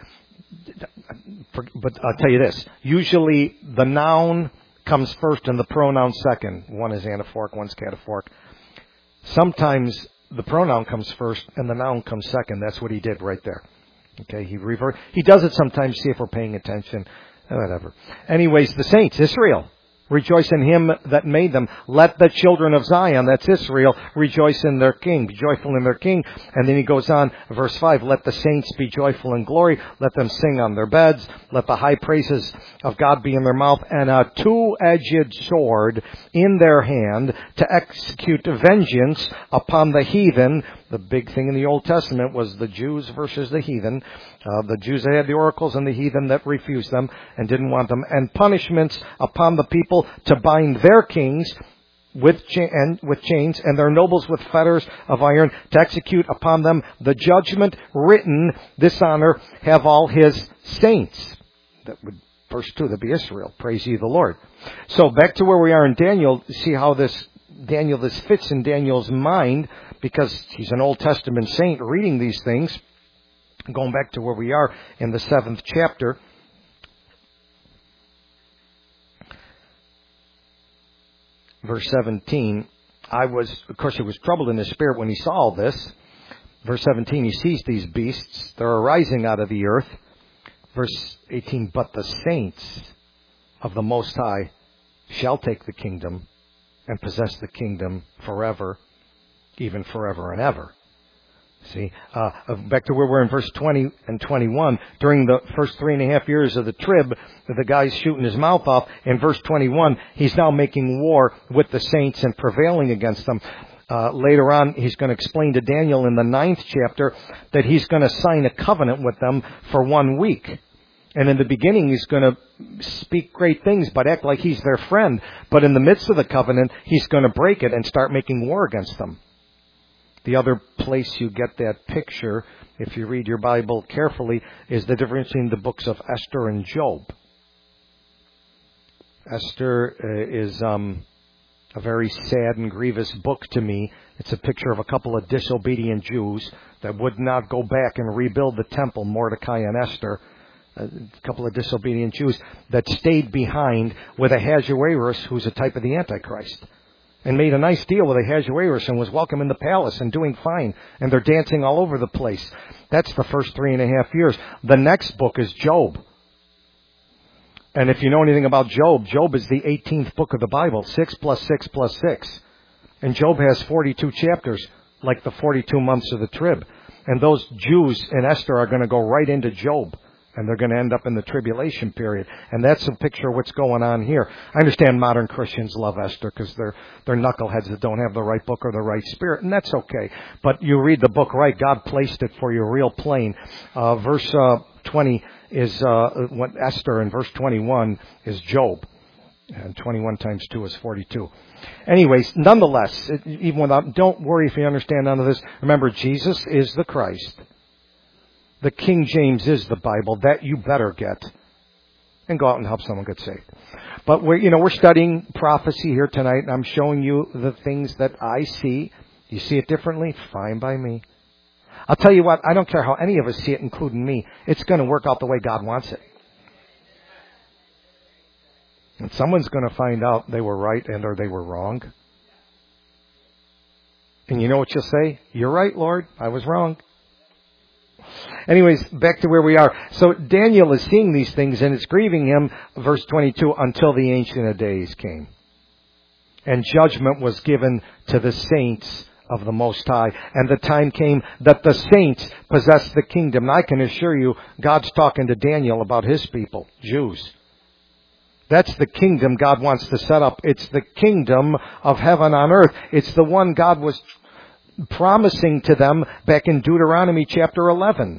But I'll tell you this. Usually the noun comes first and the pronoun second. One is anaphoric, one's cataphoric. Sometimes the pronoun comes first and the noun comes second. That's what he did right there. Okay, he does it sometimes, see if we're paying attention. Whatever. Anyways, the saints, Israel. Rejoice in him that made them. Let the children of Zion, that's Israel, rejoice in their king. Be joyful in their king. And then he goes on, verse 5, let the saints be joyful in glory. Let them sing on their beds. Let the high praises of God be in their mouth. And a two-edged sword in their hand to execute vengeance upon the heathen. The big thing in the Old Testament was the Jews versus the heathen. The Jews that had the oracles and the heathen that refused them and didn't want them. And punishments upon the people to bind their kings with chains and their nobles with fetters of iron, to execute upon them the judgment written. This honor have all his saints. That would, verse 2, that'd be Israel. Praise ye the Lord. So back to where we are in Daniel. See how this fits in Daniel's mind, because he's an Old Testament saint reading these things. Going back to where we are in the 7th chapter. Verse 17. Of course, he was troubled in his spirit when he saw all this. Verse 17, he sees these beasts. They're arising out of the earth. Verse 18, but the saints of the Most High shall take the kingdom and possess the kingdom forever, even forever and ever. See, back to where we're in verse 20 and 21. During the first 3.5 years of the trib, the guy's shooting his mouth off. In verse 21, he's now making war with the saints and prevailing against them. Later on, he's going to explain to Daniel in the 9th chapter that he's going to sign a covenant with them for 1 week. And in the beginning, he's going to speak great things, but act like he's their friend. But in the midst of the covenant, he's going to break it and start making war against them. The other place you get that picture, if you read your Bible carefully, is the difference between the books of Esther and Job. Esther is a very sad and grievous book to me. It's a picture of a couple of disobedient Jews that would not go back and rebuild the temple, Mordecai and Esther. A couple of disobedient Jews that stayed behind with Ahasuerus, who's a type of the Antichrist, and made a nice deal with Ahasuerus and was welcome in the palace and doing fine. And they're dancing all over the place. That's the first 3.5 years. The next book is Job. And if you know anything about Job, Job is the 18th book of the Bible, 6 plus 6 plus 6. And Job has 42 chapters, like the 42 months of the trib. And those Jews in Esther are going to go right into Job. And they're going to end up in the tribulation period. And that's a picture of what's going on here. I understand modern Christians love Esther because they're knuckleheads that don't have the right book or the right spirit. And that's okay. But you read the book right. God placed it for you real plain. Verse 20 is Esther, and verse 21 is Job. And 21 times 2 is 42. Anyways, nonetheless, even without, don't worry if you understand none of this. Remember, Jesus is the Christ. The King James is the Bible. That you better get. And go out and help someone get saved. But we're studying prophecy here tonight, and I'm showing you the things that I see. You see it differently? Fine by me. I'll tell you what, I don't care how any of us see it, including me. It's going to work out the way God wants it. And someone's going to find out they were right or they were wrong. And you know what you'll say? You're right, Lord. I was wrong. Anyways, back to where we are. So Daniel is seeing these things, and it's grieving him, verse 22, until the Ancient of Days came. And judgment was given to the saints of the Most High. And the time came that the saints possessed the kingdom. And I can assure you, God's talking to Daniel about his people, Jews. That's the kingdom God wants to set up. It's the kingdom of heaven on earth. It's the one God was promising to them back in Deuteronomy chapter 11.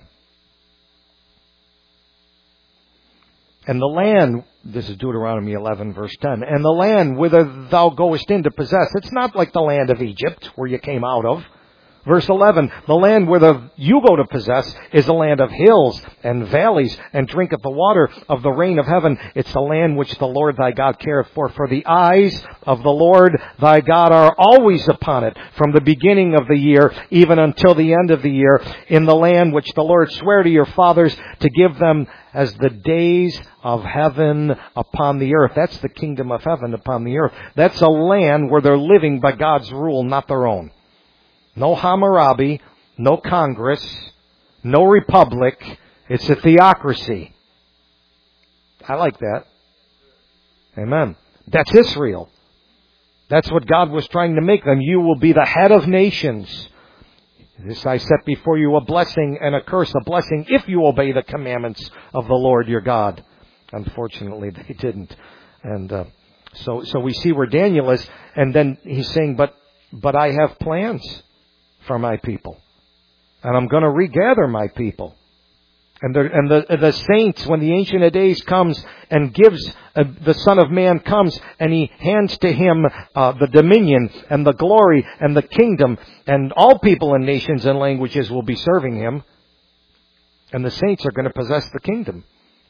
And the land, this is Deuteronomy 11 verse 10, and the land whither thou goest in to possess, it's not like the land of Egypt where you came out of. Verse 11, the land whither you go to possess is a land of hills and valleys, and drinketh the water of the rain of heaven. It's the land which the Lord thy God careth for. For the eyes of the Lord thy God are always upon it, from the beginning of the year even until the end of the year, in the land which the Lord sware to your fathers to give them as the days of heaven upon the earth. That's the kingdom of heaven upon the earth. That's a land where they're living by God's rule, not their own. No Hammurabi, no Congress, no republic. It's a theocracy. I like that. Amen. That's Israel. That's what God was trying to make them. You will be the head of nations. This I set before you a blessing and a curse. A blessing if you obey the commandments of the Lord your God. Unfortunately, they didn't. And so we see where Daniel is. And then he's saying, but I have plans for my people. And I'm going to regather my people. And the saints, when the Ancient of Days comes and gives, the Son of Man comes and he hands to him the dominion and the glory and the kingdom, and all people and nations and languages will be serving him. And the saints are going to possess the kingdom.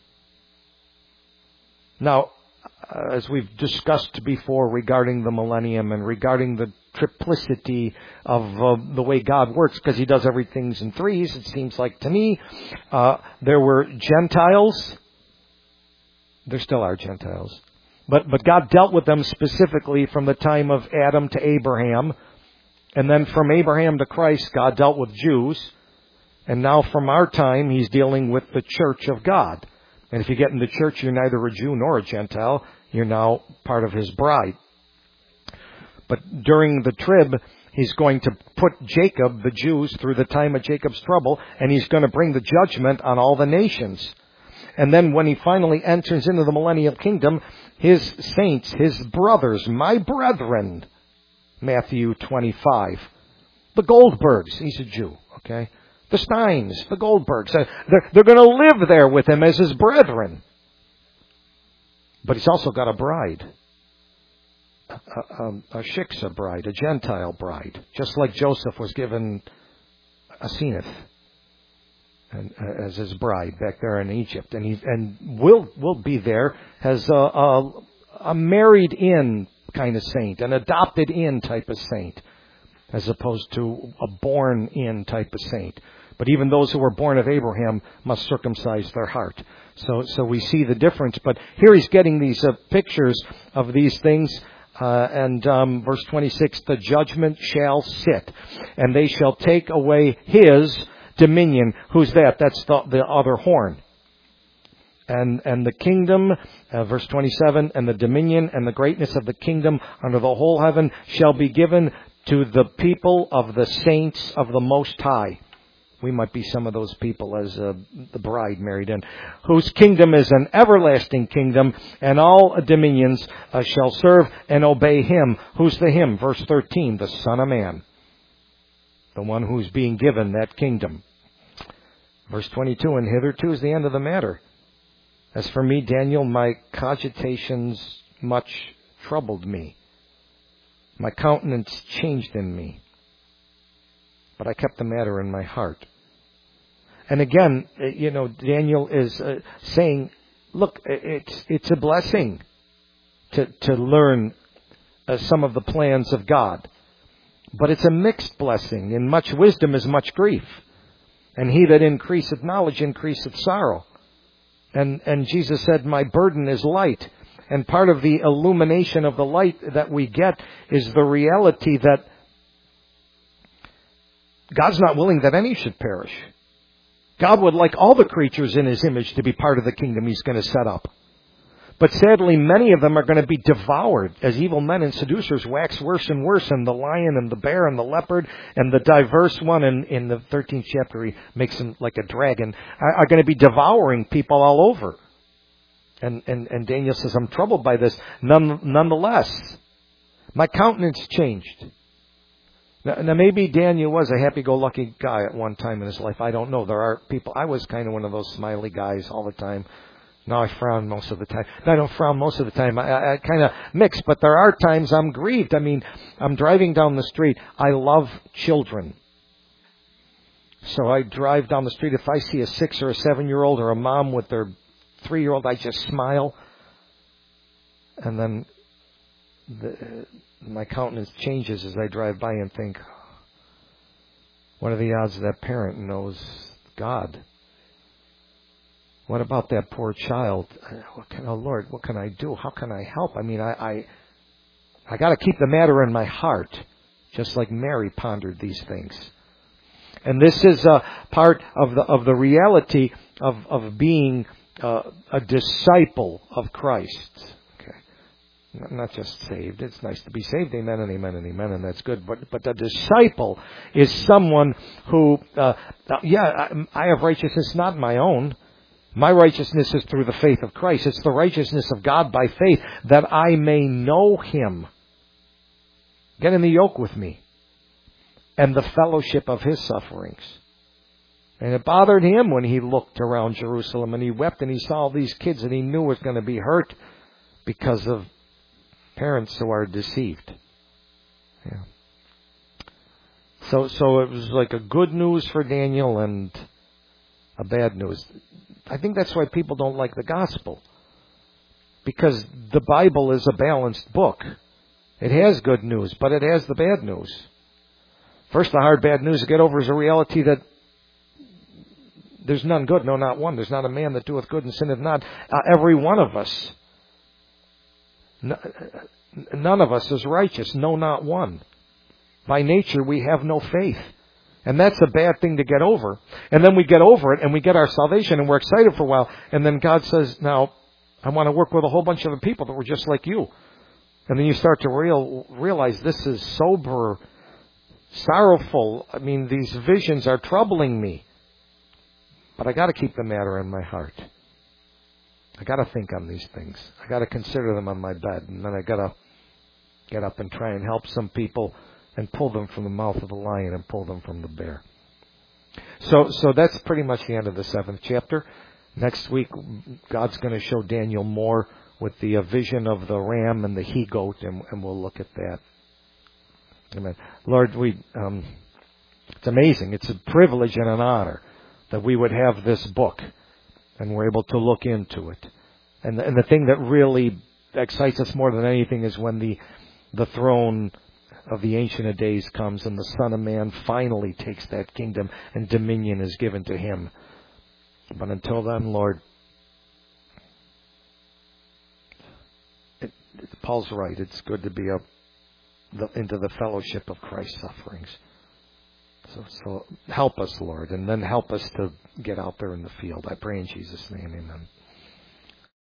Now, as we've discussed before regarding the millennium and regarding the triplicity of the way God works, because he does everything in threes, it seems like to me. There were Gentiles. There still are Gentiles. But God dealt with them specifically from the time of Adam to Abraham. And then from Abraham to Christ, God dealt with Jews. And now from our time, he's dealing with the church of God. And if you get in the church, you're neither a Jew nor a Gentile. You're now part of his bride. But during the trib, he's going to put Jacob, the Jews, through the time of Jacob's trouble, and he's going to bring the judgment on all the nations. And then when he finally enters into the millennial kingdom, his saints, his brothers, my brethren, Matthew 25. The Goldbergs, he's a Jew, okay? The Steins, the Goldbergs, they're going to live there with him as his brethren. But he's also got a bride. a shiksa bride, a Gentile bride, just like Joseph was given Asenath as his bride back there in Egypt, and will be there as a married in kind of saint, an adopted in type of saint, as opposed to a born in type of saint. But even those who were born of Abraham must circumcise their heart. So we see the difference. But here he's getting these pictures of these things. And verse 26, the judgment shall sit, and they shall take away his dominion. Who's that? That's the other horn. And the kingdom, verse 27, and the dominion and the greatness of the kingdom under the whole heaven shall be given to the people of the saints of the Most High. We might be some of those people as the bride married in. Whose kingdom is an everlasting kingdom, and all dominions shall serve and obey him. Who's the him? Verse 13, the Son of Man. The one who's being given that kingdom. Verse 22, and hitherto is the end of the matter. As for me, Daniel, my cogitations much troubled me. My countenance changed in me. But I kept the matter in my heart. And again, Daniel is saying, look, it's a blessing to learn some of the plans of God. But it's a mixed blessing. In much wisdom is much grief. And he that increaseth knowledge increaseth sorrow. And Jesus said, my burden is light. And part of the illumination of the light that we get is the reality that God's not willing that any should perish. God would like all the creatures in his image to be part of the kingdom he's going to set up. But sadly, many of them are going to be devoured as evil men and seducers wax worse and worse. And the lion and the bear and the leopard and the diverse one in the 13th chapter, he makes him like a dragon, are going to be devouring people all over. And Daniel says, I'm troubled by this. Nonetheless, my countenance changed. Now, maybe Daniel was a happy-go-lucky guy at one time in his life. I don't know. There are people. I was kind of one of those smiley guys all the time. Now I frown most of the time. No, I don't frown most of the time. I kind of mix. But there are times I'm grieved. I mean, I'm driving down the street. I love children. So I drive down the street. If I see a 6 or a 7-year-old or a mom with their 3-year-old, I just smile. And then my countenance changes as I drive by and think, what are the odds that parent knows God? What about that poor child? Lord, what can I do? How can I help? I mean, I got to keep the matter in my heart, just like Mary pondered these things. And this is a part of the reality of being a disciple of Christ. Okay, not just saved. It's nice to be saved. Amen and amen and amen, and that's good. But the disciple is someone who, I have righteousness not my own. My righteousness is through the faith of Christ. It's the righteousness of God by faith that I may know him. Get in the yoke with me. And the fellowship of his sufferings. And it bothered him when he looked around Jerusalem and he wept and he saw all these kids that he knew was going to be hurt because of parents who are deceived. Yeah. So it was like a good news for Daniel and a bad news. I think that's why people don't like the gospel. Because the Bible is a balanced book. It has good news, but it has the bad news. First, the hard bad news to get over is a reality that there's none good, no, not one. There's not a man that doeth good and sinneth not. Every one of us. None of us is righteous, no, not one. By nature, we have no faith. And that's a bad thing to get over. And then we get over it and we get our salvation and we're excited for a while. And then God says, now, I want to work with a whole bunch of other people that were just like you. And then you start to realize this is sober, sorrowful. I mean, these visions are troubling me. But I got to keep the matter in my heart. I got to think on these things. I got to consider them on my bed. And then I got to get up and try and help some people and pull them from the mouth of the lion and pull them from the bear. So that's pretty much the end of the 7th chapter. Next week, God's going to show Daniel more with the vision of the ram and the he-goat, and we'll look at that. Amen. Lord, it's amazing. It's a privilege and an honor that we would have this book and we're able to look into it. And the thing that really excites us more than anything is when the throne of the Ancient of Days comes and the Son of Man finally takes that kingdom and dominion is given to Him. But until then, Lord, Paul's right. It's good to be into the fellowship of Christ's sufferings. So help us, Lord, and then help us to get out there in the field. I pray in Jesus' name, amen.